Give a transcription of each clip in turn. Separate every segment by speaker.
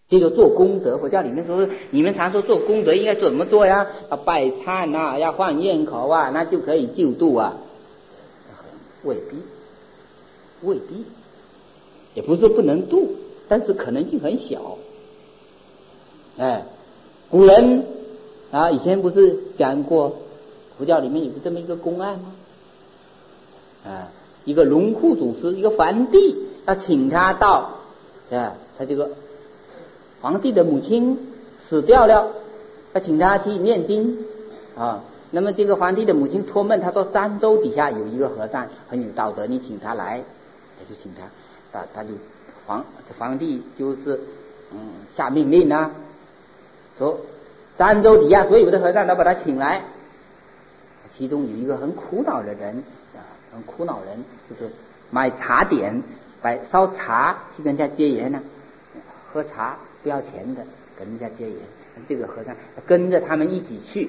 Speaker 1: 这就做功德。佛教里面说，你们常说做功德应该怎么做呀？要拜忏啊，要换咽口啊，那就可以救度啊？未必，也不是说不能度，但是可能性很小。古人以前不是讲过，佛教里面有这么一个公案吗？一个龙库祖师，一个皇帝要请他到，他这个皇帝的母亲死掉了，要请他去念经那么这个皇帝的母亲托梦，他说漳州底下有一个和尚很有道德，你请他来。他就请他就皇帝就是下命令说漳州底下所有的和尚都把他请来。其中有一个很苦恼的人就是买茶点，烧茶去跟人家结缘喝茶不要钱的，跟人家结缘。这个和尚跟着他们一起去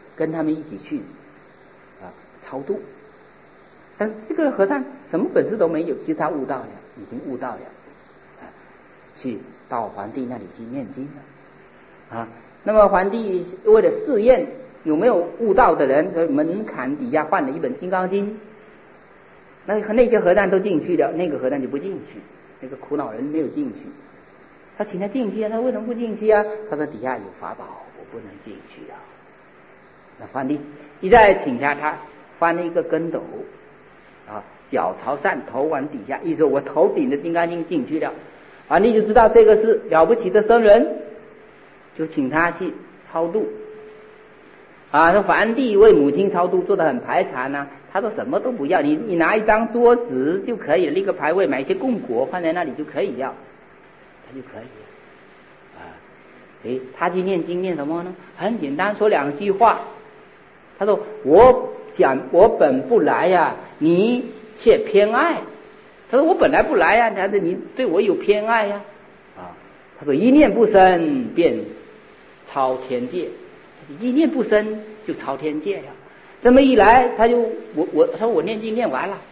Speaker 1: 超度。但是这个和尚什么本事都没有，其实他已经悟到了去到皇帝那里去念经了那么皇帝为了试验有没有悟道的人，在门槛底下换了一本《金刚经》，那些和尚都进去了，那个和尚就不进去，那个苦恼人没有进去。他请他进去他为什么不进去他说底下有法宝，我不能进去那皇帝一再请他翻了一个跟斗脚朝上，头往底下，一说我头顶着《金刚经》进去了皇帝就知道这个是了不起的僧人，就请他去超度那皇帝为母亲超度做得很排场他说什么都不要，你拿一张桌子就可以了，立个牌位，买一些供果放在那里就可以要，他就可以他去念经念什么呢？很简单，说2句话。他说我本不来你却偏爱。他说我本来不来但是你对我有偏爱他说一念不生便超天界，一念不生就超天界了。这么一来他就他说我念经念完了。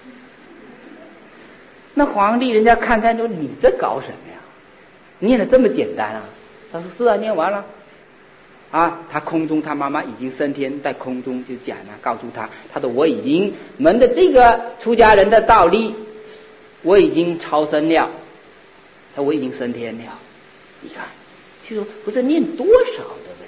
Speaker 1: 那皇帝人家看说你这搞什么呀？念得这么简单他说是念完了他空中他妈妈已经升天，在空中就讲告诉他说我已经门的这个出家人的道理我已经超生了，我已经升天了。你看就说不是念多少的问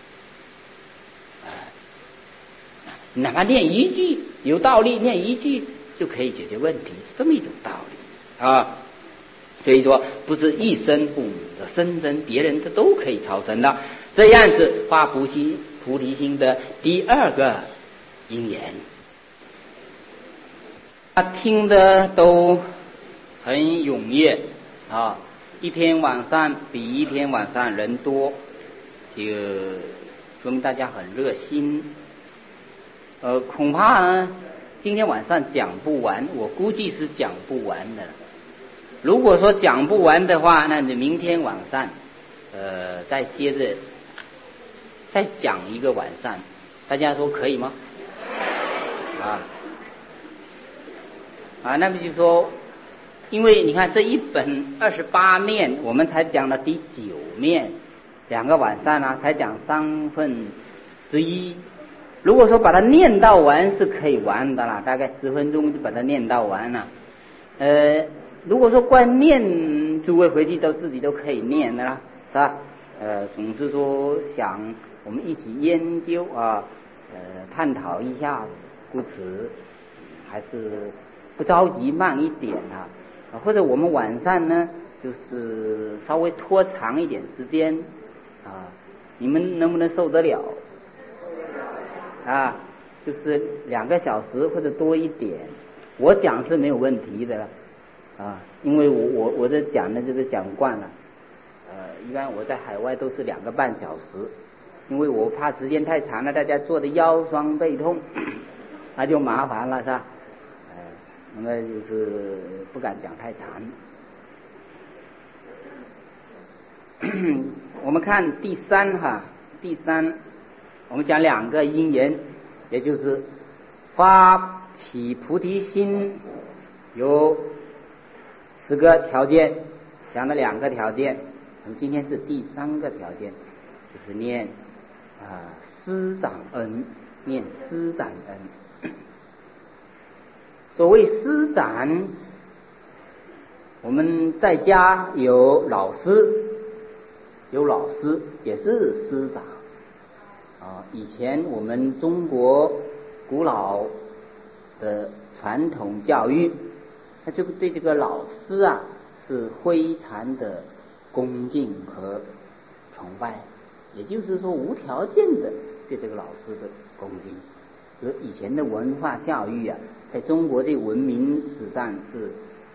Speaker 1: 题哪怕念一句有道理，念一句就可以解决问题，是这么一种道理所以说不是一生父母的生生别人的都可以超生的。这样子发菩提心的第2个因缘听的都很踊跃一天晚上比一天晚上人多，就说明大家很热心恐怕今天晚上讲不完，我估计是讲不完的。如果说讲不完的话，那你明天晚上再接着再讲一个晚上，大家说可以吗？那么就说因为你看这一本28面我们才讲了第9面，2个晚上才讲1/3。如果说把它念到完是可以完的大概10分钟就把它念到完了。如果说光念，诸位回去自己都可以念的是吧？总之说想我们一起研究探讨一下，故此还是不着急，慢一点或者我们晚上呢就是稍微拖长一点时间你们能不能受得了就是2个小时或者多一点，我讲是没有问题的了因为我这讲的就是讲惯了一般我在海外都是2个半小时，因为我怕时间太长了大家坐的腰酸背痛那就麻烦了是吧？那么就是不敢讲太长我们看第三我们讲2个因缘，也就是发起菩提心有10个条件，讲了2个条件那么今天是第3个条件，就是念师长恩，念师长恩。所谓师长，我们在家有老师，也是师长以前我们中国古老的传统教育，他就对这个老师是非常的恭敬和崇拜，也就是说无条件的对这个老师的恭敬。所以以前的文化教育在中国的文明史上是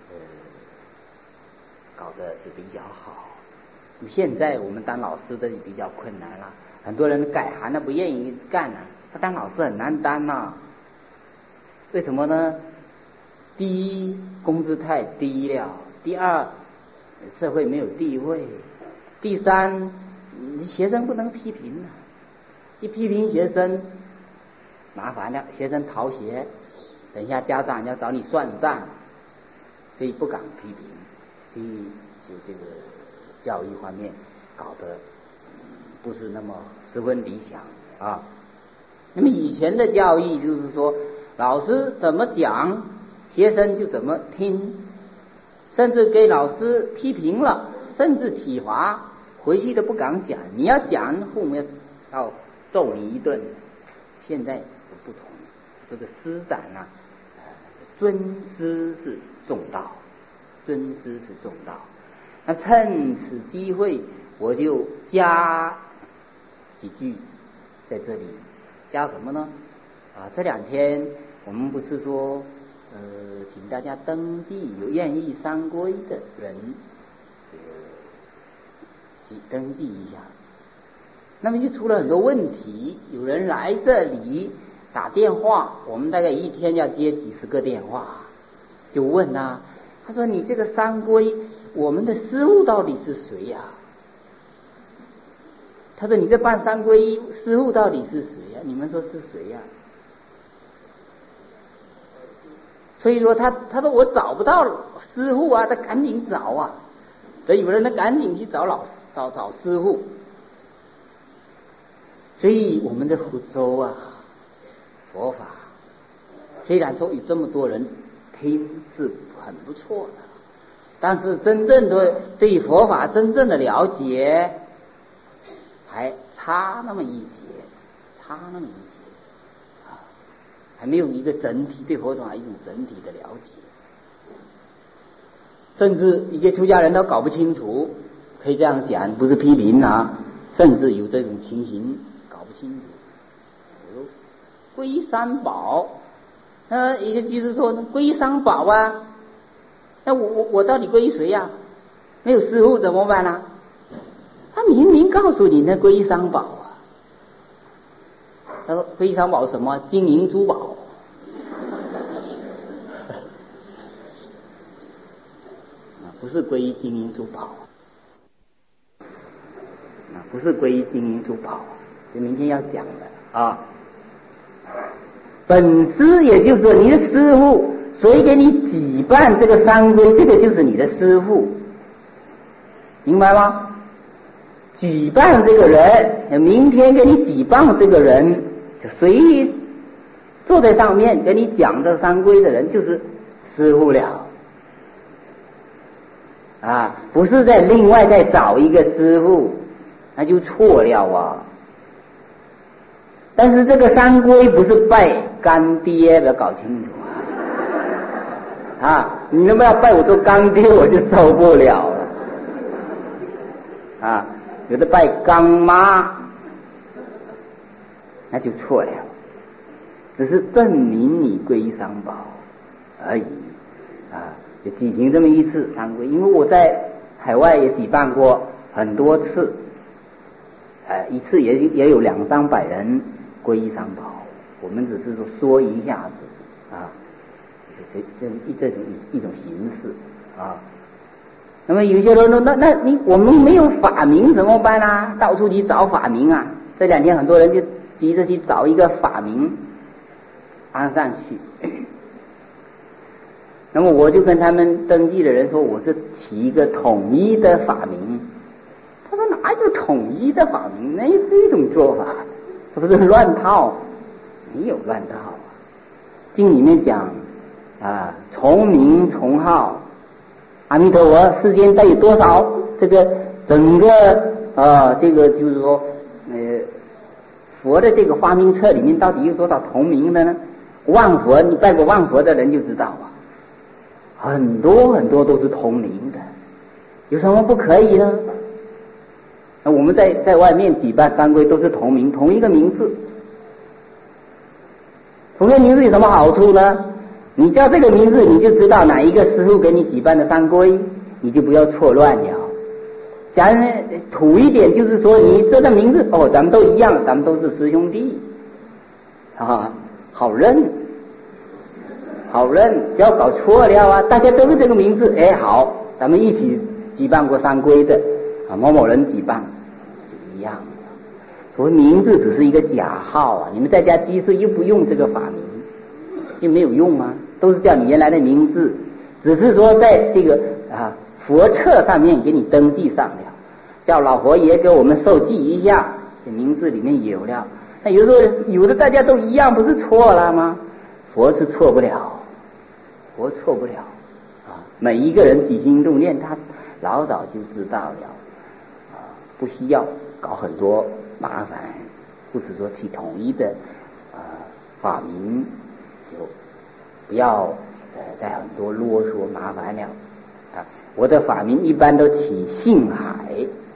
Speaker 1: 搞得就比较好。现在我们当老师的比较困难了，很多人改行了不愿意干了，他当老师很难当为什么呢？第一，工资太低了；第二，社会没有地位；第三，学生不能批评一批评学生麻烦了，学生逃学，等一下家长要找你算账，所以不敢批评。第一，就这个教育方面搞得不是那么十分理想那么以前的教育就是说，老师怎么讲，学生就怎么听，甚至给老师批评了，甚至体罚，回去都不敢讲。你要讲，父母要揍你一顿。现在不同，这个师长尊师是重道，那趁此机会，我就加几句在这里。加什么呢？这2天我们不是说请大家登记，有愿意三皈的人登记一下。那么就出了很多问题，有人来这里打电话，我们大概一天要接几十个电话，就问他说你这个三皈，我们的师父到底是谁呀？他说你这办三皈师父到底是谁呀？你们说是谁呀？所以说他说我找不到师父他赶紧找所以有人赶紧去找找师父。所以我们的福州佛法虽然说有这么多人听是很不错的，但是真正的对佛法真正的了解还差那么一截还没有一个整体对佛法一种整体的了解，甚至一些出家人都搞不清楚，可以这样讲，不是批评甚至有这种情形搞不清楚。皈三宝，一个就是说皈三宝那我到底皈谁没有师父怎么办他明明告诉你那皈三宝他说皈三宝什么？金银珠宝不是皈依金银珠宝不是皈依金银珠宝，这明天要讲的本师也就是说你的师父，所以给你举办这个三皈，这个就是你的师父，明白吗？举办这个人，明天给你举办这个人，谁坐在上面给你讲这三皈的人就是师父了不是在另外再找一个师父，那就错了但是这个三皈不是拜干爹，要搞清楚你那么要拜我做干爹，我就受不了了有的拜干妈，那就错了，只是证明你皈依三宝而已就举行这么一次三皈。因为我在海外也举办过很多次一次也有200-300人皈依三宝，我们只是说一下子这一种形式那么有些人说那我们没有法名怎么办到处去找法名这2天很多人就急着去找一个法名安上去那么我就跟他们登记的人说，我是起一个统一的法名统一的法名，那是一种做法，是不是乱套？没有乱套啊。经里面讲啊，从名从号，阿弥陀佛世间带有多少？这个整个这个就是说佛的这个发明册里面到底有多少同名的呢？万佛，你拜过万佛的人就知道啊，很多很多都是同名的，有什么不可以呢？那我们在外面举办三皈都是同名，同一个名字。同一个名字有什么好处呢？你叫这个名字，你就知道哪一个师父给你举办的三皈，你就不要错乱了。讲土一点，就是说你这个名字咱们都一样，咱们都是师兄弟啊，好认，不要搞错了啊！大家都是这个名字，好，咱们一起举办过三皈的某某人举办，就一样。所谓名字只是一个假号啊，你们在家居士又不用这个法名，又没有用啊，都是叫你原来的名字，只是说在这个佛册上面给你登记上了，叫老佛爷给我们受记一下，这名字里面有了。那有时候有的大家都一样，不是错了吗？佛是错不了，佛错不了啊！每一个人起心动念，他老早就知道了啊，不需要搞很多麻烦，不是说起统一的法名，就不要再很多啰嗦麻烦了啊！我的法名一般都起性海，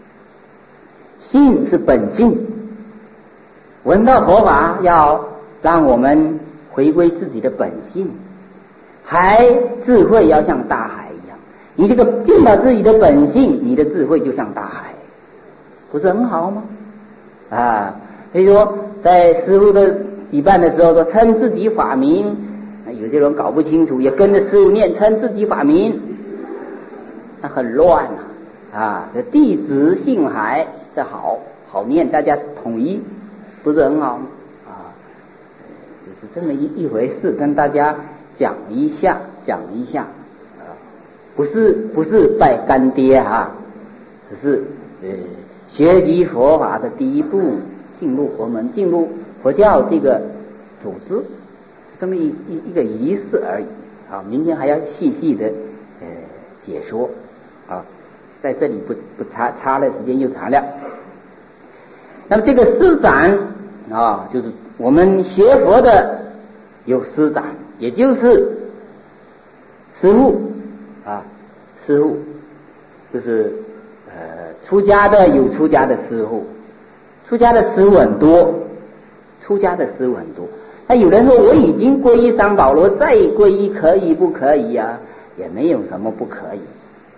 Speaker 1: 性是本性，闻到佛法要让我们回归自己的本性，海智慧要像大海一样，你这个见到自己的本性，你的智慧就像大海，不是很好吗？所以说在师父的举办的时候说称自己法名，有些人搞不清楚，也跟着师父念称自己法名，那很乱这弟子性海，这好念，大家统一，不是很好吗？就是这么一回事，跟大家讲一下不是拜干爹只是学习佛法的第一步，进入佛门，进入佛教这个组织，这么一个仪式而已明天还要细细的解说在这里不差了，时间又长了。那么这个师长就是我们学佛的有师长，也就是师父师父就是出家的有出家的师父，出家的师父很多，那有人说我已经皈依三宝了，再皈依可以不可以啊？也没有什么不可以，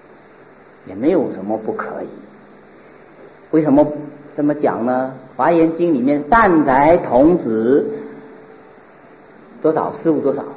Speaker 1: 为什么这么讲呢？华严经里面善财童子多少师父多少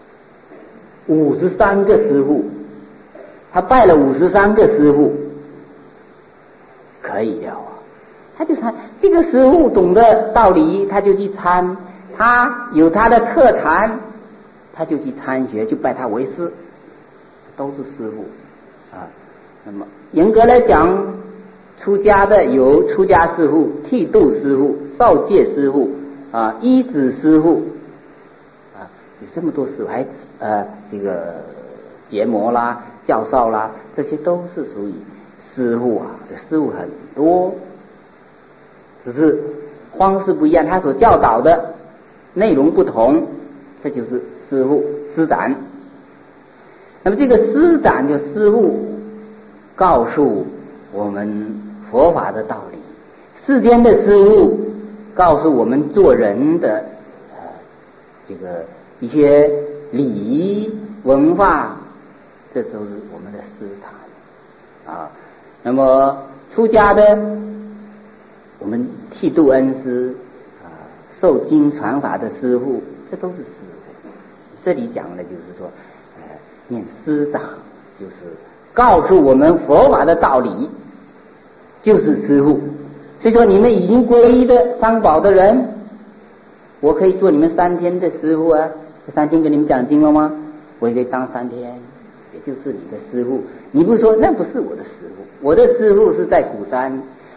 Speaker 1: ？53个师父，他拜了53个师父，可以了他就参这个师父懂得道理，他就去参，他有他的特长，他就去参学，就拜他为师，都是师父那么严格来讲，出家的有出家师父、剃度师父、少戒师父依止师父有这么多师父，还这个结魔啦、教授啦，这些都是属于师父这师父很多，只是方式不一样，他所教导的内容不同，这就是师父师长。那么这个师长就师父告诉我们佛法的道理，世间的师父告诉我们做人的这个一些礼仪文化，这都是我们的师长那么出家的我们剃度恩师受经传法的师父，这都是师父。这里讲的就是说念师长就是告诉我们佛法的道理，就是师父。所以说你们已经皈依的三宝的人，我可以做你们3天的师父这3天给你们讲经了吗？我也可以当3天，也就是你的师父。你不说那不是我的师父，我的师父是在鼓山，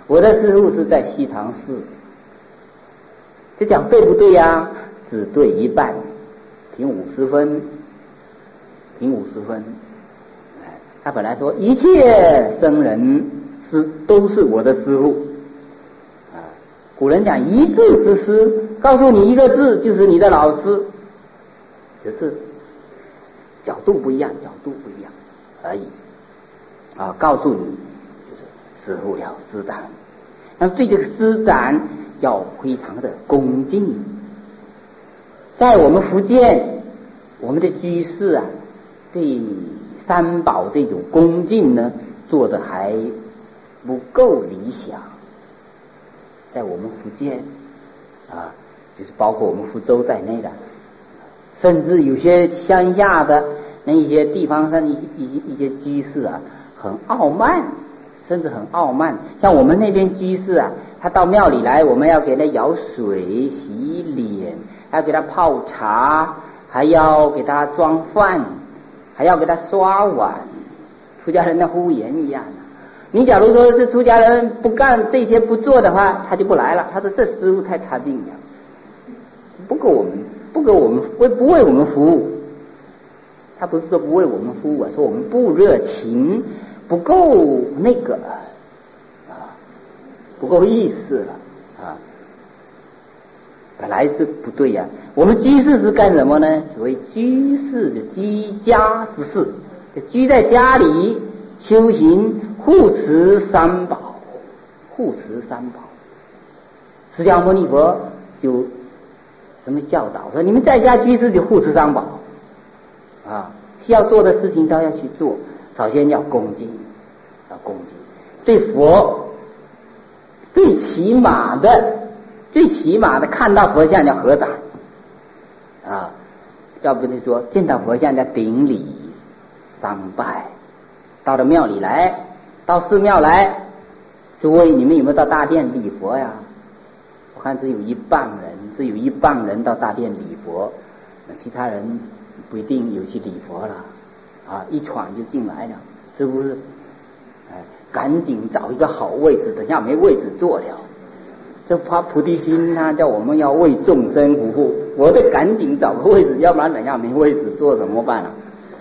Speaker 1: 我的师父是在西塘寺。这讲对不对呀？只对一半，评50分，评50分。他本来说一切僧人都是我的师父啊。古人讲一字之师，告诉你一个字就是你的老师，只是角度不一样而已啊。告诉你就是师父要师长，那对这个师长要非常的恭敬。在我们福建，我们的居士啊，对三宝这种恭敬呢，做的还不够理想。在我们福建啊，就是包括我们福州在内的，甚至有些乡下的那一些地方上的一些居士啊，很傲慢，甚至很傲慢。像我们那边居士啊，他到庙里来，我们要给他舀水洗脸，还要给他泡茶，还要给他装饭，还要给他刷碗，出家人的敷衍一样的。你假如说是出家人不干这些不做的话，他就不来了。他说这师父太差劲了，不为我们服务。他不是说不为我们服务啊，说我们不热情，不够那个啊，不够意思了啊。本来是不对呀。我们居士是干什么呢？所谓居士的居家之事，就居在家里修行，护持三宝，护持三宝。释迦牟尼佛就什么教导说，你们在家居士就护持三宝啊，需要做的事情都要去做。首先要恭敬，对佛最起码的看到佛像要合掌啊，要不就说见到佛像要顶礼三拜。到了庙里来，到寺庙来，诸位你们有没有到大殿礼佛呀？我看只有一半人到大殿礼佛，其他人不一定有去礼佛了啊，一闯就进来了，是不是？赶紧找一个好位置，等下没位置坐了。这发菩提心啊，叫我们要为众生服务，我得赶紧找个位置，要不然等下没位置坐怎么办啊？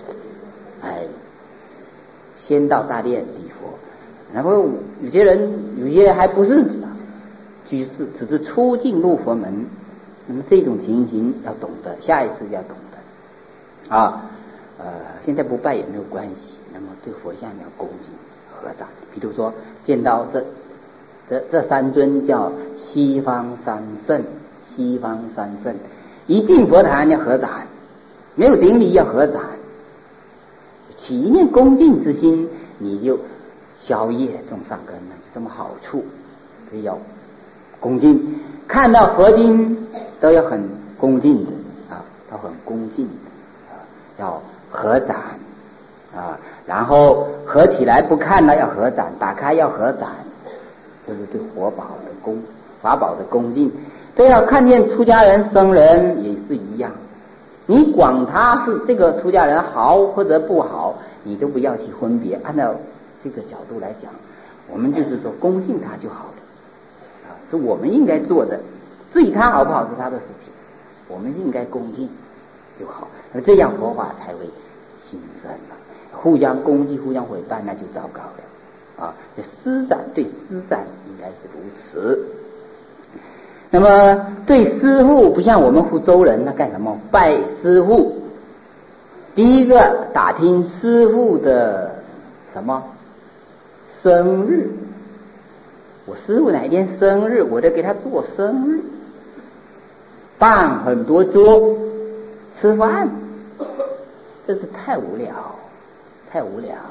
Speaker 1: 先到大殿礼佛，然后有些还不是居士，只是初进入佛门，那么这种情形要懂得，下一次要懂得啊。现在不拜也没有关系，那么对佛像要恭敬合掌。比如说见到这三尊叫西方三圣，一进佛坛要合掌，没有顶礼要合掌，起一念恭敬之心，你就消业种善根了，这么好处。所以要恭敬，看到佛经都要很恭敬的啊，要很恭敬啊，要合掌啊，然后合起来不看了要合掌，打开要合掌，这是对法宝的恭敬。这要看见出家人僧人也是一样，你管他是这个出家人好或者不好，你都不要去分别，按照这个角度来讲，我们就是说恭敬他就好了啊，是我们应该做的。至于他好不好是他的事情，我们应该恭敬就好，那这样佛法才会兴盛了。互相攻击互相毁谤那就糟糕了啊！这师长对师长应该是如此。那么对师父不像我们福州人，那干什么拜师父？第一个打听师父的什么生日，我师父哪一天生日，我就给他做生日，办很多桌吃饭，这是太无聊了。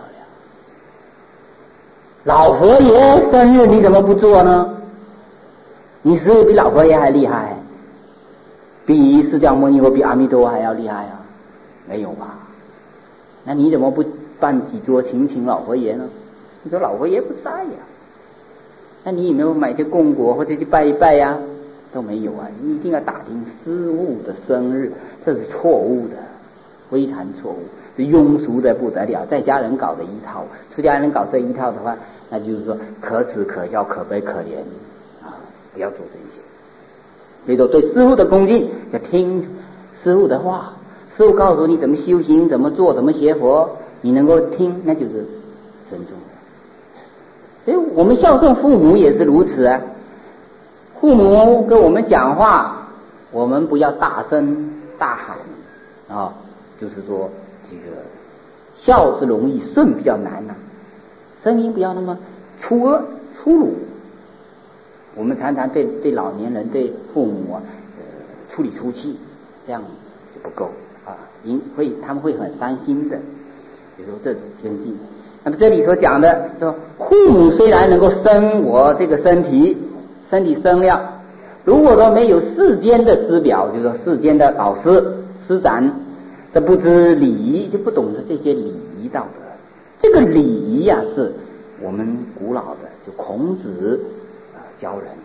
Speaker 1: 老佛爷生日你怎么不做呢？你师父比老佛爷还厉害，比释迦牟尼佛比阿弥陀佛还要厉害啊？没有吧？那你怎么不办几桌请老佛爷呢？你说老佛爷不在呀，那你有没有买些供果或者去拜一拜呀？都没有啊！你一定要打听师父的生日，这是错误的，非常错误。 庸俗的不得了，在家人搞的一套，出家人搞这一套的话，那就是说可耻可笑可悲可怜啊，不要做这些。所以说对师父的恭敬，要听师父的话，师父告诉你怎么修行，怎么做，怎么学佛，你能够听，那就是尊重。所以我们孝顺父母也是如此啊，父母跟我们讲话，我们不要大声大喊啊，就是说这个孝是容易，顺比较难呐，声音不要那么粗鲁。我们常常对老年人对父母啊，粗里粗气，这样就不够啊，他们会很伤心的。比如说这种尊敬。那么这里所讲的说，父母虽然能够生我这个身体生了，如果说没有世间的师表，就是说世间的老师师长，这不知礼仪，就不懂得这些礼仪道德。这个礼仪啊，是我们古老的，就孔子教人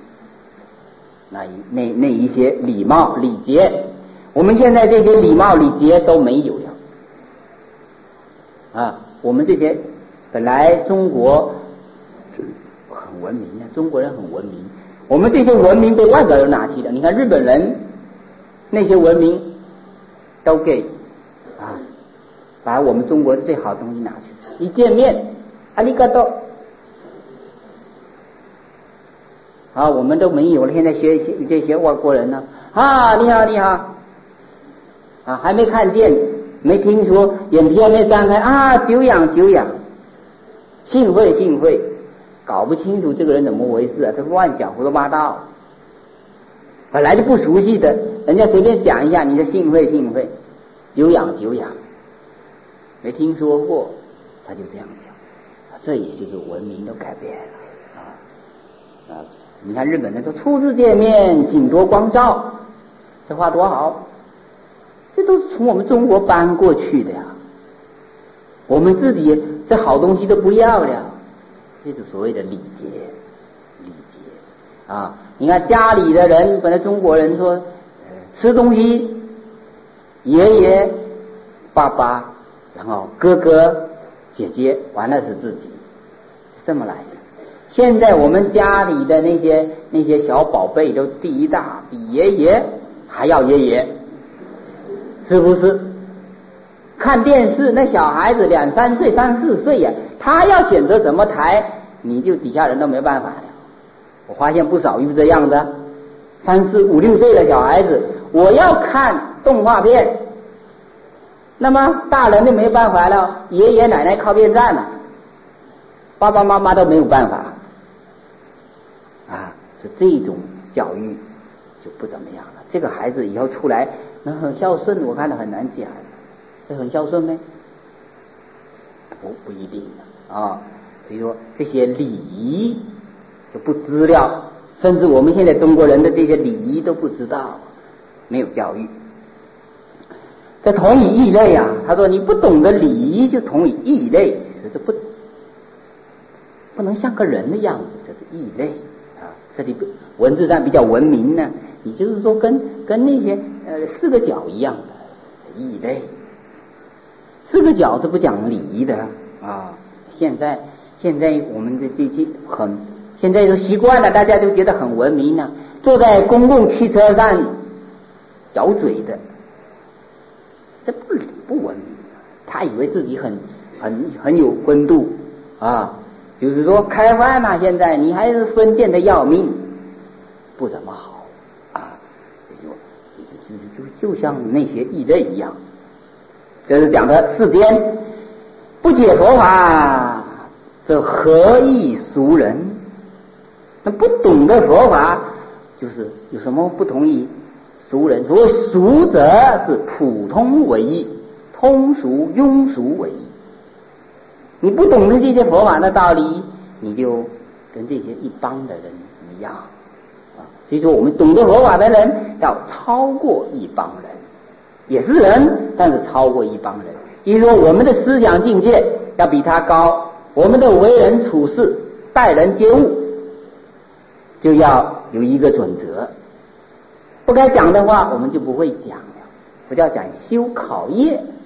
Speaker 1: 那一些礼貌礼节，我们现在这些礼貌礼节都没有了啊。我们这些本来中国很文明的，中国人很文明，我们这些文明被外国人拿去了。你看日本人那些文明都给把我们中国最好的东西拿去，一见面阿里嘎多啊，我们都没有了。现在学这些外国人呢，你好你好啊，还没看见没听说，眼皮还没张开久仰久仰，幸会，搞不清楚这个人怎么回事啊，他乱讲胡说八道，本来就不熟悉的，人家随便讲一下，你就幸会，久仰，没听说过，他就这样讲，这也就是文明都改变了啊！你看日本人说初次见面请多光照，这话多好，这都是从我们中国搬过去的呀。我们自己这好东西都不要了，这就是所谓的礼节啊！你看家里的人，本来中国人说吃东西，爷爷、爸爸，然后哥哥、姐姐，完了是自己，这么来的。现在我们家里的那些小宝贝都第一大，比爷爷还要爷爷，是不是？看电视那小孩子2、3岁、3、4岁呀，他要选择怎么抬，你就底下人都没办法了。我发现不少有这样的3、4、5、6岁的小孩子，我要看动画片，那么大人就没办法了，爷爷奶奶靠边站了，爸爸妈妈都没有办法啊，是这种教育就不怎么样了。这个孩子以后出来能很孝顺，我看他很难讲，这很孝顺没？不一定的啊。所以说这些礼仪就不知了，甚至我们现在中国人的这些礼仪都不知道，没有教育。这同以异类啊，他说你不懂得礼仪就同以异类，这是不能像个人的样子，这是异类啊。这里文字上比较文明呢，也就是说跟那些4个角一样的异类。4个角是不讲礼仪的啊。现在我们这现在都习惯了，大家都觉得很文明了，坐在公共汽车上咬嘴的，这不文明。他以为自己很有风度啊，就是说开饭啊，现在你还是封建的要命，不怎么好啊。就像那些异类一样。这是讲的世间不解佛法，这何以俗人？那不懂得佛法，就是有什么不同于俗人？所谓俗者是普通为义，通俗庸俗为义。你不懂得这些佛法的道理，你就跟这些一般的人一样啊。所以说我们懂得佛法的人要超过一般人，也是人，但是超过一般人。也就是说我们的思想境界要比他高，我们的为人处事待人接物就要有一个准则，不该讲的话我们就不会讲了，不叫讲修考业，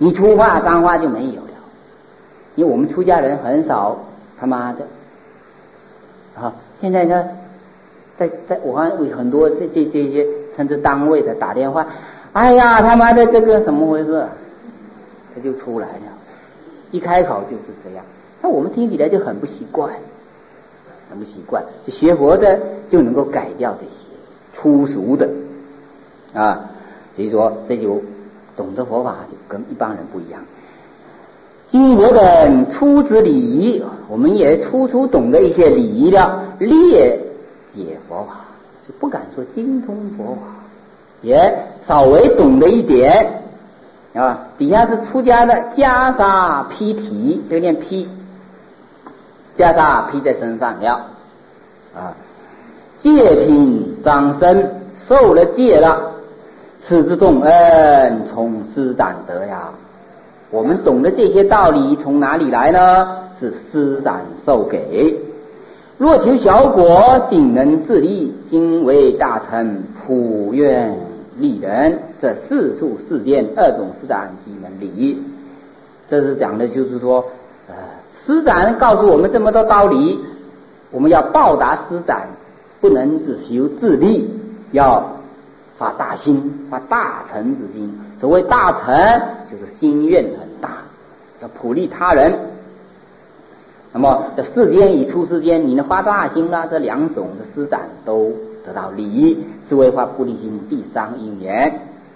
Speaker 1: 你粗话脏话就没有了。因为我们出家人很少他妈的啊，现在呢，在我看有很多这些甚至单位的打电话，哎呀他妈的这个怎么回事，他就出来了，一开口就是这样，那我们听起来就很不习惯，很不习惯。就学佛的就能够改掉这些粗俗的啊，所以说这就懂得佛法就跟一般人不一样。经佛等初知礼仪，我们也初懂得一些礼仪了，列解佛法，就不敢说精通佛法，也稍微懂得一点啊。底下是出家的袈裟披体，这个念披，袈裟披在身上了啊。戒品长身，受了戒了，此之重恩从师长得呀。我们懂得这些道理从哪里来呢？是师长授给。若求小果，仅能自立，今为大乘普愿利人，这世俗世间二种师长基本礼。这是讲的就是说师长告诉我们这么多道理，我们要报答师长，不能只求自利，要发大心，发大乘之心。所谓大乘就是心愿很大，要普利他人。那么这世间与出世间，你能发大心啦，这两种的师长都得到利益，是为发菩提心第三因缘。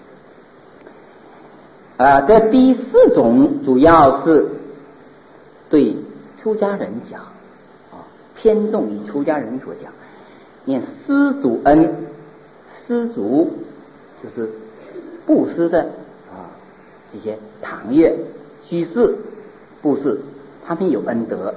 Speaker 1: 这第四种主要是对出家人讲偏重于出家人所讲，念施主恩，施主就是布施的这些堂乐居士布施，他们有恩德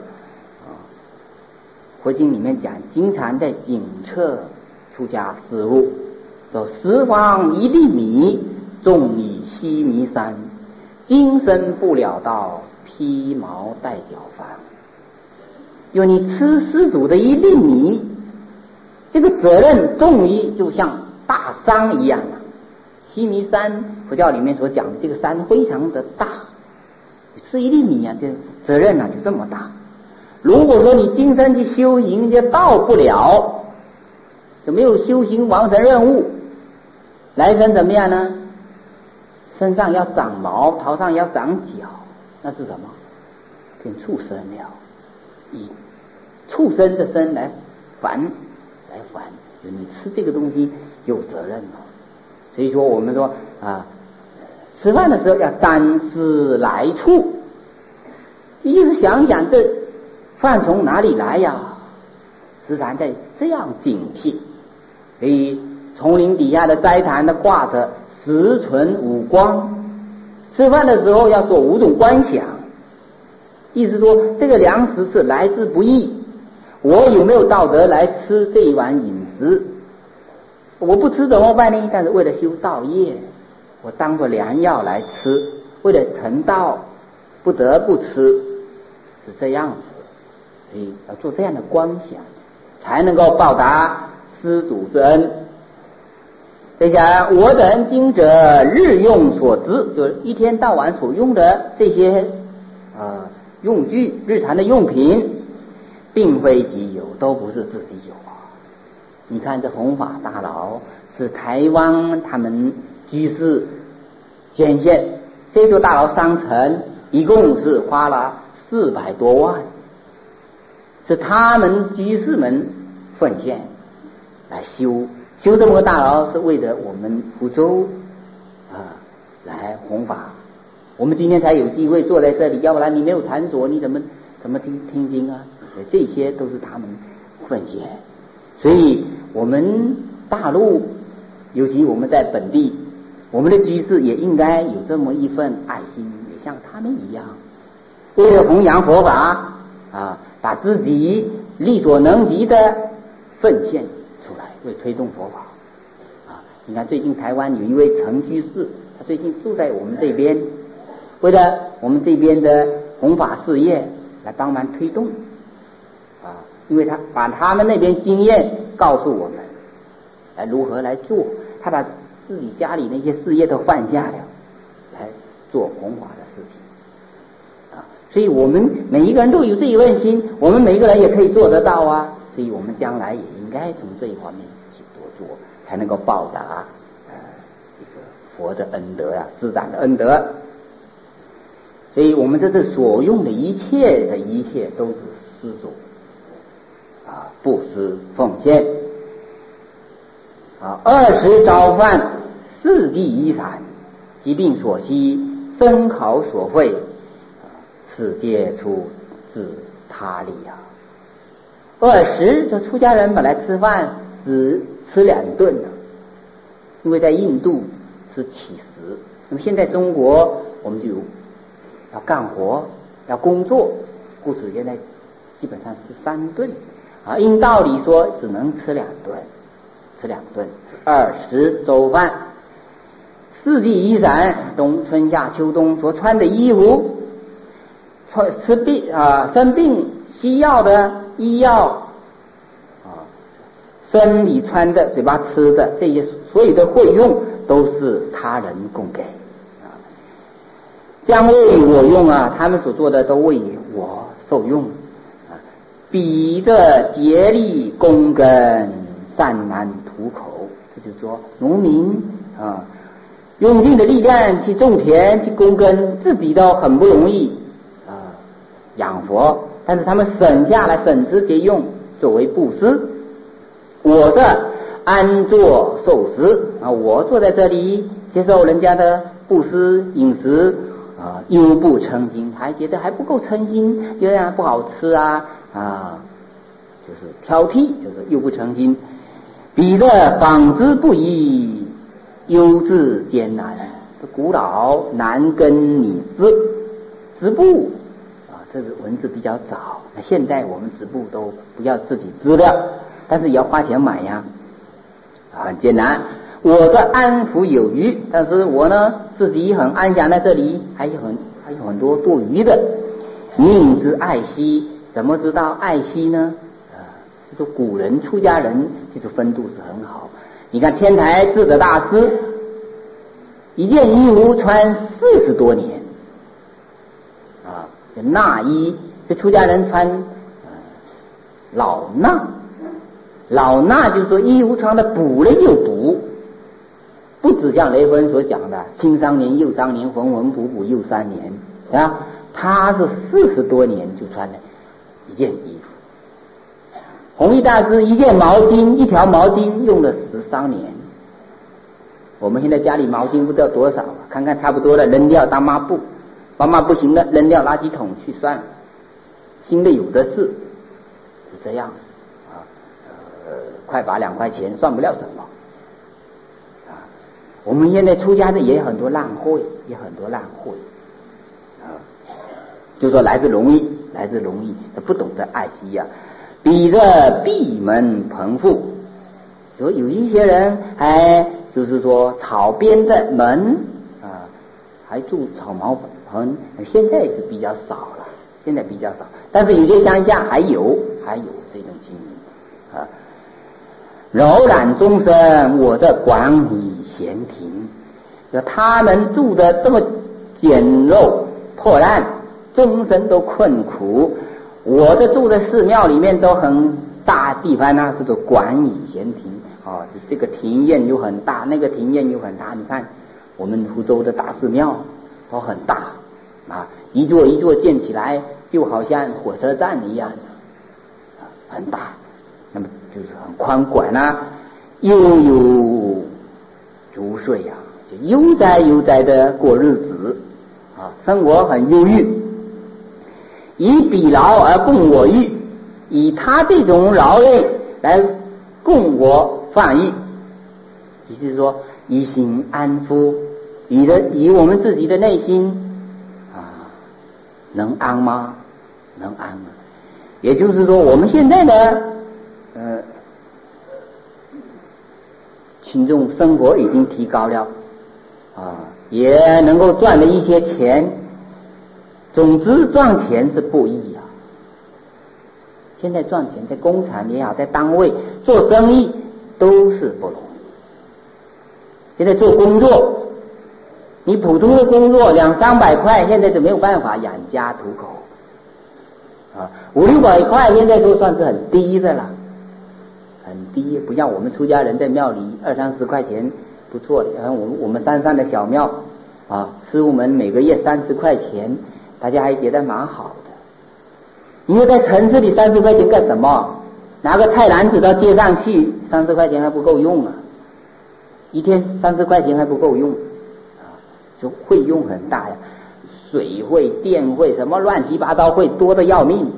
Speaker 1: 佛经里面讲，经常在警策出家事务，说十方一粒米，重以稀弥山，今生不了道，披毛戴角幡。有你吃施主的一粒米，这个责任重于就像大山一样稀弥山佛教里面所讲的这个山非常的大，吃一粒米啊，这责任就这么大。如果说你今生去修行就到不了，就没有修行完成任务，来生怎么样呢？身上要长毛，头上要长角，那是什么？变畜生了，以畜生的身来还，就你吃这个东西有责任了。所以说我们说吃饭的时候要三思来处，一直想想这饭从哪里来呀？时常在这样警惕。所以丛林底下的斋坛的挂着十存五光，吃饭的时候要做五种观想，意思说这个粮食是来之不易，我有没有道德来吃这一碗饮食？我不吃怎么办呢？但是为了修道业，我当作良药来吃，为了成道不得不吃，是这样子。所以要做这样的观想，才能够报答施主之恩。这下我等今者日用所知，就是一天到晚所用的这些用具，日常的用品，并非己有，都不是自己有你看这弘法大佬是台湾他们居士捐献，这座大楼商城一共是花了400多万，是他们居士们奉献来修这么个大楼，是为了我们福州来弘法。我们今天才有机会坐在这里，要不然你没有禅所，你怎么听经啊？这些都是他们奉献。所以我们大陆，尤其我们在本地，我们的居士也应该有这么一份爱心，也像他们一样，为了弘扬佛法把自己力所能及的奉献出来，为推动佛法你看最近台湾有一位陈居士，他最近住在我们这边，为了我们这边的弘法事业来帮忙推动因为他把他们那边经验告诉我们来如何来做，他把自己家里那些事业都放下了，来做弘法的事情啊。所以我们每一个人都有这一份心，我们每一个人也可以做得到啊。所以我们将来也应该从这一方面去多做，才能够报答这个佛的恩德啊，自然的恩德。所以我们这次所用的一切都是施主啊，布施奉献啊，20招饭，4地衣衫，疾病所需，生考所费，此皆出自他力啊。20这出家人本来吃饭只吃2顿的，因为在印度是起食，那么现在中国我们就要干活要工作，故此现在基本上是3顿啊。应道理说只能吃2顿，20粥饭，4地衣衫，春夏秋冬所穿的衣服，生病需要的医药啊，身体穿的嘴巴吃的这些所有的费用都是他人供给啊，将为我用啊，他们所做的都为我受用啊，比着竭力躬耕，善难土口。这就是说农民啊，用尽的力量去种田去躬耕，自己都很不容易啊养活，但是他们省下来省吃俭用作为布施。我这安坐受食啊，我坐在这里接受人家的布施饮食啊，忧不称心，还觉得还不够称心，觉得不好吃啊，就是挑剔，就是忧不称心。彼的纺织不易，忧自艰难。古老难耕拟织布啊，这是文字比较早。现在我们织布都不要自己织了，但是也要花钱买呀，很艰难。我的安抚有余，但是我呢自己很安详在这里，还有很多多余的。命之爱惜，怎么知道爱惜呢？就古人出家人这种风度是很好。你看天台智者大师一件衣服穿40多年啊，衲衣，这出家人穿老衲就是说衣服穿的补了又补，不只像雷锋所讲的新3年又3年，缝缝补补又3年啊，他是40多年就穿了一件衣服。弘一大师一条毛巾用了13年。我们现在家里毛巾不知道多少了，看看差不多了扔掉当抹布，不行了扔掉垃圾桶去算了，新的有的是，是这样啊。快把2块钱算不了什么啊。我们现在出家的也有很多浪费啊，就说来自容易，他不懂得爱惜呀。比着闭门棚户，有一些人就是说草边的门啊，还住草茅棚，现在是比较少了，但是有些乡下还有这种经营啊。柔软终身，我这管理闲庭，就他们住的这么简陋破烂，终身都困苦。我这住的寺庙里面都很大地方啊，这个管理闲庭啊，这个庭院又很大，那个庭院又很大。你看我们福州的大寺庙都很大啊，一座一座建起来就好像火车站一样啊，很大。那么就是很宽广啊，悠悠如睡啊，就悠哉的过日子啊，生活很忧郁。以彼劳而供我欲，以他这种劳累来供我放逸，也就是说以心安抚，以我们自己的内心啊，能安吗？能安吗？也就是说我们现在呢群众生活已经提高了啊，也能够赚了一些钱。总之赚钱是不易啊，现在赚钱在工厂也好，在单位做生意都是不容易。现在做工作你普通的工作200-300块，现在都没有办法养家糊口啊，500-600块现在都算是很低的了，很低，不像我们出家人在庙里20-30块钱不错的。然后我们山上的小庙啊，师傅们每个月30块钱，大家还觉得蛮好的。因为在城市里30块钱干什么？拿个菜篮子到街上去，30块钱还不够用啊！一天30块钱还不够用啊，就费用很大呀，水费、电费什么乱七八糟费多得要命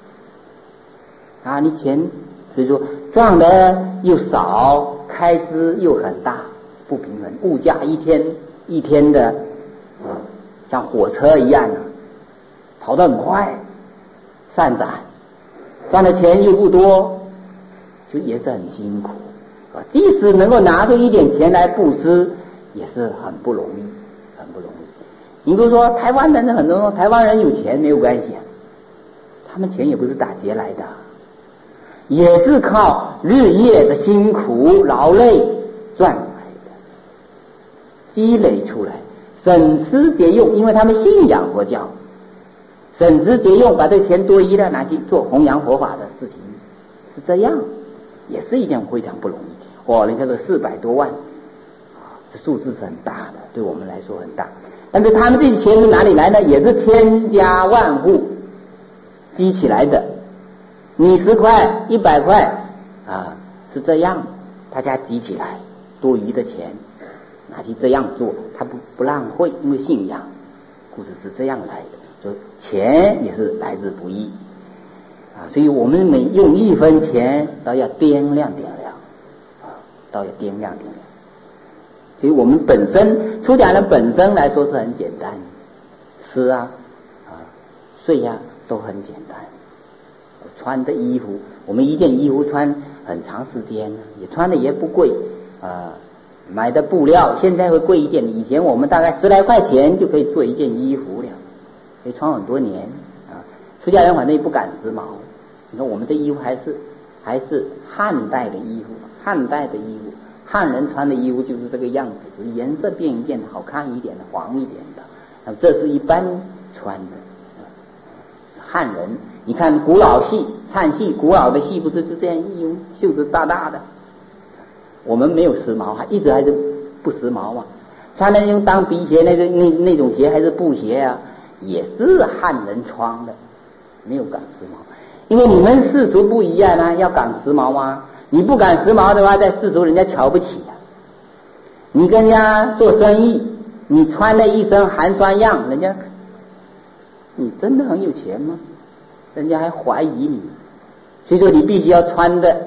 Speaker 1: 啊！你钱所以说赚的又少，开支又很大，不平衡。物价一天的像火车一样啊，跑得很快，上涨，赚的钱又不多，就也是很辛苦啊。即使能够拿出一点钱来布施，也是很不容易，很不容易。你比如说台湾人，很多台湾人有钱没有关系啊，他们钱也不是打劫来的，也是靠日夜的辛苦劳累赚来的，积累出来，省吃俭用，因为他们信仰佛教，省吃俭用，把这个钱多余的拿去做弘扬佛法的事情，是这样，也是一件非常不容易。哇，人家都400多万，这数字是很大的，对我们来说很大。但是他们这些钱是哪里来呢？也是千家万户积起来的，你10块、100块啊，是这样，大家积起来，多余的钱拿去这样做，他不浪费，因为信仰，故事是这样来的。就钱也是来之不易啊，所以我们每用1分钱都要掂量啊，都要掂量。所以我们本身出家人本身来说是很简单，吃啊睡啊都很简单，穿的衣服，我们一件衣服穿很长时间，也穿的也不贵啊，买的布料现在会贵一点，以前我们大概10来块钱就可以做一件衣服了，可以穿很多年啊。出家人反正也不敢时髦，你看我们这衣服还是汉代的衣服，汉人穿的衣服就是这个样子，只是颜色变一变，好看一点的，黄一点的。那么这是一般穿的汉人。你看古老戏、唱戏，古老的戏不是这样衣服，袖子大大的。我们没有时髦，一直还是不时髦啊。穿的用当皮鞋那种鞋还是布鞋啊，也是汉人穿的，没有赶时髦。因为你们世俗不一样啊，要赶时髦吗？你不赶时髦的话，在世俗人家瞧不起啊。你跟人家做生意，你穿的一身寒酸样，人家你真的很有钱吗？人家还怀疑你。所以说你必须要穿的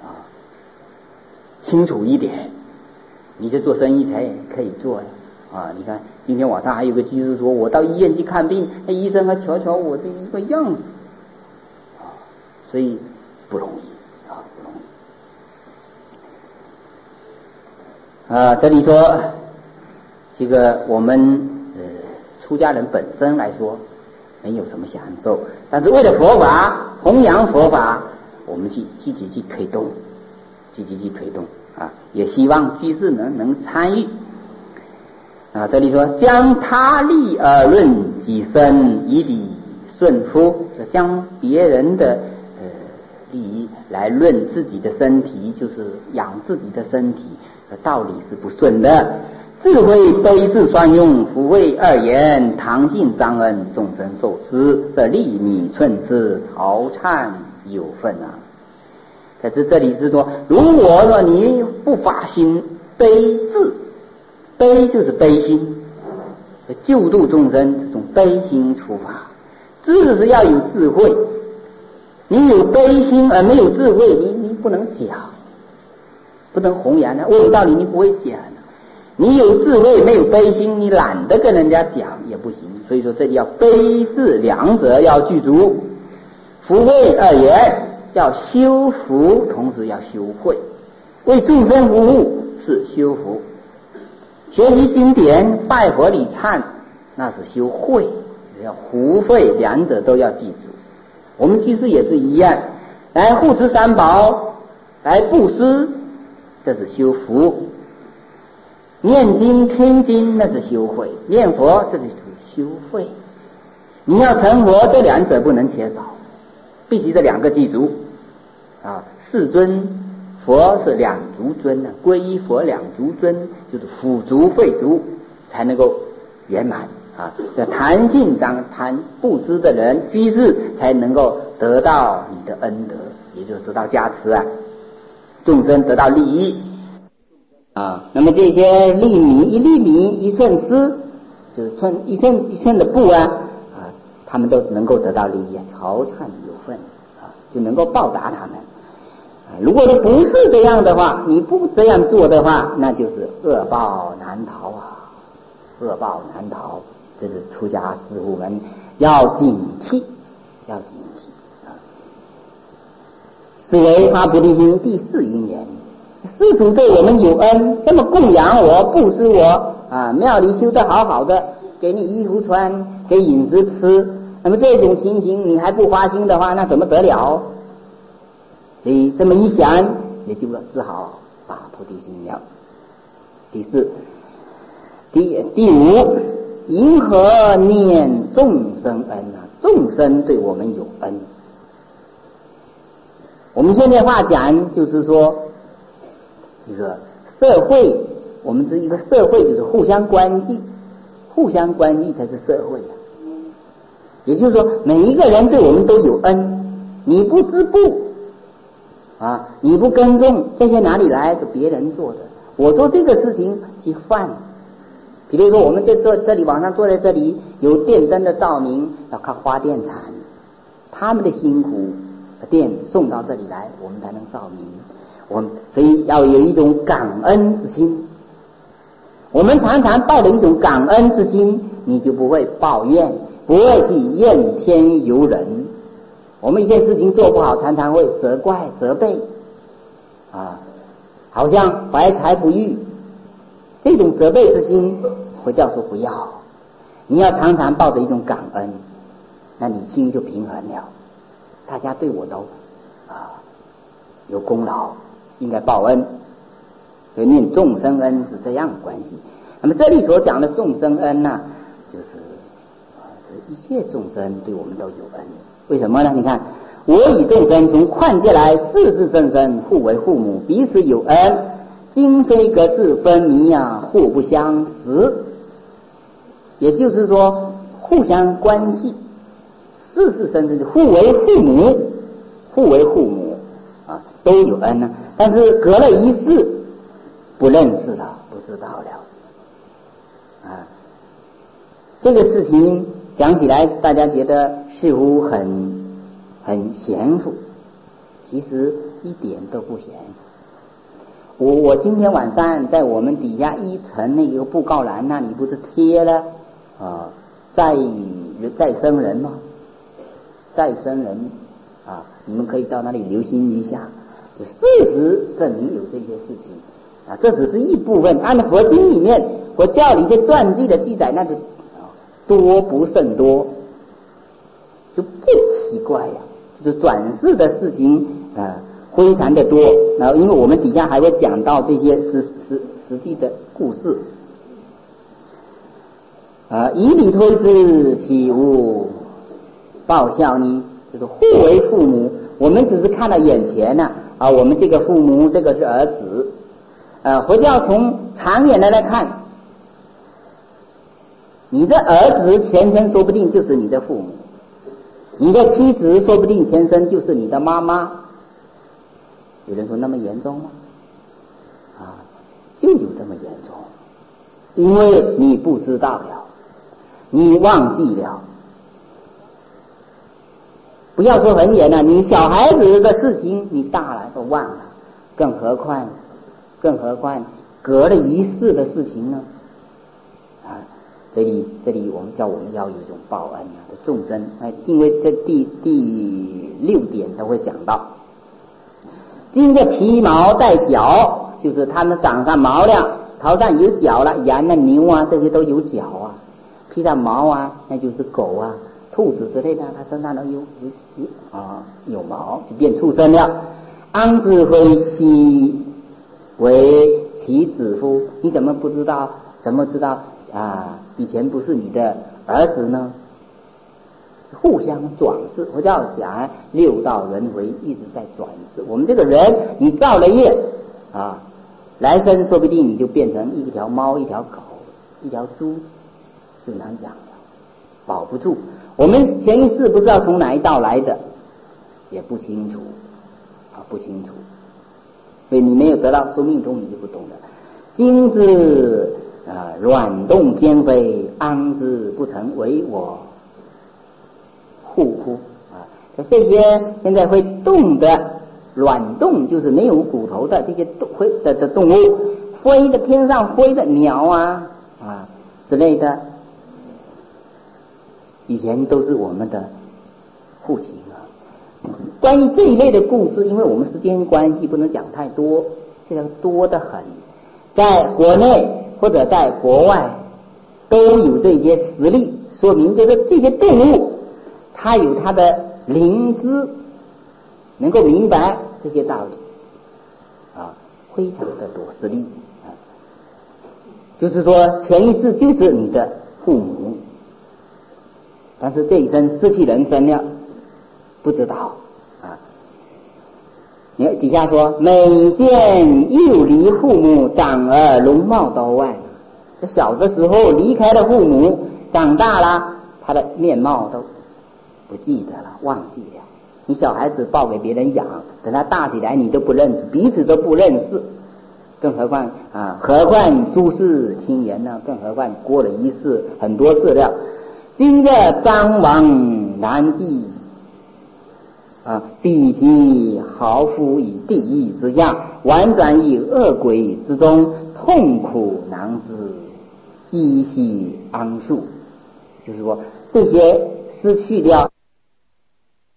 Speaker 1: 清楚一点，你这做生意才可以做呀啊！你看今天晚上还有个居士说，我到医院去看病，那医生还瞧瞧我这一个样子啊，所以不容易啊，不容易啊。这里说这个我们出家人本身来说没有什么享受，但是为了佛法弘扬佛法，我们去积极去推动啊，也希望居士能参与啊。这里说将他利而论己身，以理顺夫，就将别人的利益来论自己的身体，就是养自己的身体，道理是不顺的。智慧悲智双用，福慧二言，唐尽彰恩，众生受持，这粒米寸之，曹忏有份啊。可是这里是说，如果说你不发心悲智，悲就是悲心，救度众生，这种悲心出发。智是要有智慧，你有悲心而没有智慧，你不能讲，不能弘扬的，问道理你不会讲的。你有智慧没有悲心，你懒得跟人家讲也不行。所以说这里要悲智两者要具足，福慧二言，要修福，同时要修慧，为众生服务是修福，学习经典拜佛礼忏那是修慧，要福慧两者都要记住。我们居士也是一样，来护持三宝，来布施，这是修福念经听经那是修慧，念佛这就是修慧。你要成佛，这两者不能缺少，必须这两个记住啊。世尊佛是两足尊啊，皈依佛两足尊，就是辅足慧足才能够圆满啊。这谈信长谈布施的人居士才能够得到你的恩德，也就是得到加持啊，众生得到利益啊。那么这些粒米一粒米一寸丝，就是一寸的布啊，他们都能够得到利益，朝忏有份啊，就能够报答他们。如果你不是这样的话，你不这样做的话，那就是恶报难逃啊，恶报难逃。这是出家师父们要警惕，要警惕啊。是为发菩提心第4因缘。施主对我们有恩，这么供养我、布施我啊，庙里修得好好的，给你衣服穿，给饮食吃，那么这种情形你还不发心的话，那怎么得了？所以这么一想，也就只好发菩提心了。第4，第5，因何念众生恩啊？众生对我们有恩。我们现在话讲，就是说，这个社会，我们这一个社会就是互相关系，互相关系才是社会啊。也就是说，每一个人对我们都有恩，你不织布啊，你不耕种，这些哪里来？是别人做的。我做这个事情去换。比如说，我们这里晚上坐在这里，有电灯的照明，要靠发电厂，他们的辛苦，电送到这里来，我们才能照明。我们所以要有一种感恩之心。我们常常抱着一种感恩之心，你就不会抱怨，不会去怨天尤人。我们一件事情做不好，常常会责怪责备啊，好像怀才不遇，这种责备之心，佛教说不要。你要常常抱着一种感恩，那你心就平衡了。大家对我都有功劳，应该报恩。所以念众生恩是这样的关系。那么这里所讲的众生恩呢，就是一切众生对我们都有恩。为什么呢？你看，我与众生从况界来，世世生生互为父母，彼此有恩。今虽各自分离啊，互不相识。也就是说，互相关系，世世生生的互为父母，互为父母啊，都有恩呢。但是隔了一世，不认识了，不知道了啊。这个事情讲起来，大家觉得似乎很悬浮，其实一点都不悬浮。我今天晚上在我们底下1层那个布告栏那里不是贴了再生人吗？再生人啊，你们可以到那里留心一下，就事实证明有这些事情啊，这只是一部分。按佛经里面、佛教里的传记的记载，那就多不胜多，就不奇怪呀。就转世的事情非常的多。然后，因为我们底下还会讲到这些实际的故事以理推之，岂无报效呢？就是互为父母，我们只是看到眼前我们这个父母，这个是儿子。佛教从长远的来看，你的儿子前生说不定就是你的父母，你的妻子说不定前生就是你的妈妈。有人说那么严重吗？就有这么严重，因为你不知道了，你忘记了。不要说很远了，你小孩子的事情你大了都忘了，更何况隔了一世的事情呢？这里我们要有一种报恩的众生，因为这第6点都会讲到。今个皮毛带角，就是他们长上毛了，头上有角了，羊啊、牛啊这些都有角啊，披上毛啊，那就是狗啊、兔子之类的，它身上都有毛，就变畜生了。安智慧兮为其子乎？你怎么不知道？怎么知道啊？以前不是你的儿子呢？互相转世，佛教讲六道轮回一直在转世。我们这个人，你造了业啊，来生说不定你就变成一条猫、一条狗、一条猪，就难讲了，保不住。我们前一世不知道从哪一道来的，也不清楚啊，不清楚。所以你没有得到生命中，你就不懂了。今之软动兼非，安之不成为我护乎？这些现在会动的软动，就是没有骨头的这些动物，飞的天上飞的鸟之类的，以前都是我们的父亲关于这一类的故事，因为我们时间关系不能讲太多，这个多得很，在国内或者在国外都有这些实例，说明就是这些动物它有它的灵知，能够明白这些道理非常的多实例就是说前一世就是你的父母，但是这一生失去人生了，不知道你看底下说，每见幼离父母，长而容貌都外。这小的时候离开了父母，长大了他的面貌都不记得了，忘记了。你小孩子抱给别人养，等他大起来你都不认识，彼此都不认识，更何况何况诸事亲缘呢？更何况过了一世很多事了。今日张王难记比其豪夫以地狱之下，婉转于恶鬼之中，痛苦难知，积习安数。就是说这些失去了